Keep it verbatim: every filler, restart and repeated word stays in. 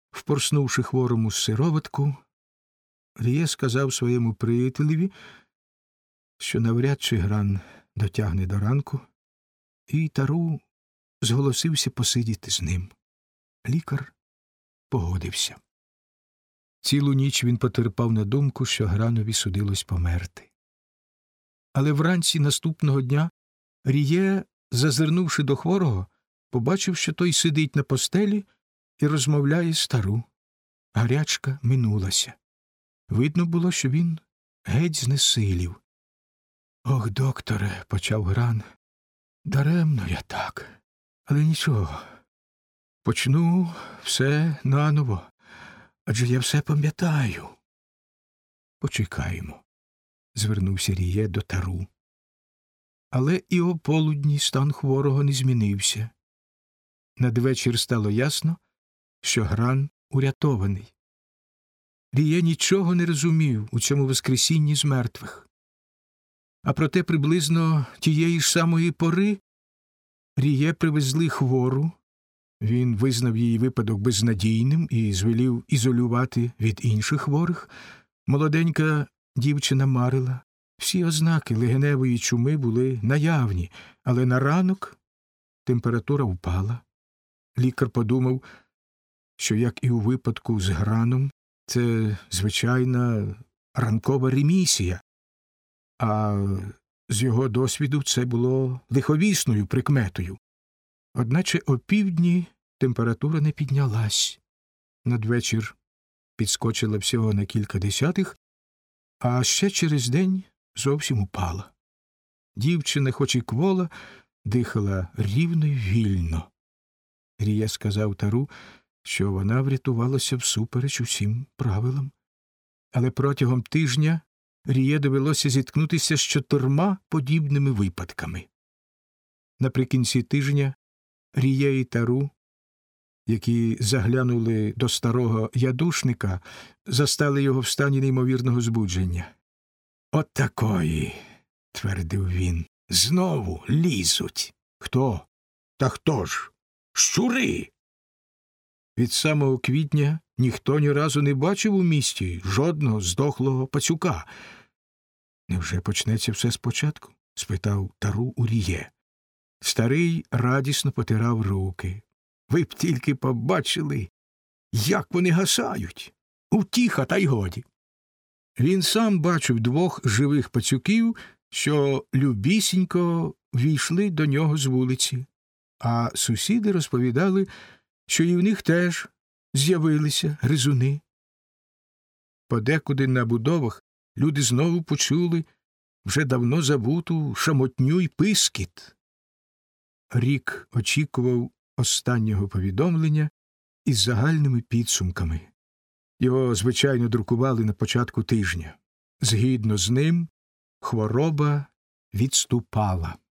Впорснувши хворому сироватку, Ріє сказав своєму приятелеві, що навряд чи Гран дотягне до ранку, і Тару зголосився посидіти з ним. Лікар погодився. Цілу ніч він потерпав на думку, що Гранові судилось померти. Але вранці наступного дня Ріє, зазирнувши до хворого, побачив, що той сидить на постелі і розмовляє з Тару. Гарячка минулася. Видно було, що він геть знесилів. «Ох, докторе», – почав Гран, – «даремно я так. Але нічого. Почну все наново, адже я все пам'ятаю». «Почекаємо», – звернувся Ріє до Тару. Але і о полудні стан хворого не змінився. Надвечір стало ясно, що Гран урятований. Ріє нічого не розумів у цьому воскресінні з мертвих. А проте приблизно тієї ж самої пори Ріє привезли хвору. Він визнав її випадок безнадійним і звелів ізолювати від інших хворих. Молоденька дівчина марила. Всі ознаки легеневої чуми були наявні, але на ранок температура впала. Лікар подумав, що, як і у випадку з Граном, це звичайна ранкова ремісія, а з його досвіду це було лиховісною прикметою. Одначе опівдні температура не піднялась. Надвечір підскочила всього на кілька десятих, а ще через день зовсім упала. Дівчина, хоч і квола, дихала рівно й вільно. Ріє сказав Тару, що вона врятувалася всупереч усім правилам. Але протягом тижня Ріє довелося зіткнутися з чотирма подібними випадками. Наприкінці тижня Ріє і Тару, які заглянули до старого ядушника, застали його в стані неймовірного збудження. «От такої», – твердив він, – «знову лізуть». «Хто? Та хто ж? Щури!» Від самого квітня ніхто ні разу не бачив у місті жодного здохлого пацюка. «Невже почнеться все спочатку?» – спитав Тару у Ріє. Старий радісно потирав руки. «Ви б тільки побачили, як вони гасають! Утіха, та й годі!» Він сам бачив двох живих пацюків, що любісінько війшли до нього з вулиці, а сусіди розповідали, що і в них теж з'явилися гризуни. Подекуди на будовах люди знову почули вже давно забуту шамотню й пискіт. Рік очікував останнього повідомлення із загальними підсумками. Його, звичайно, друкували на початку тижня. Згідно з ним, хвороба відступала.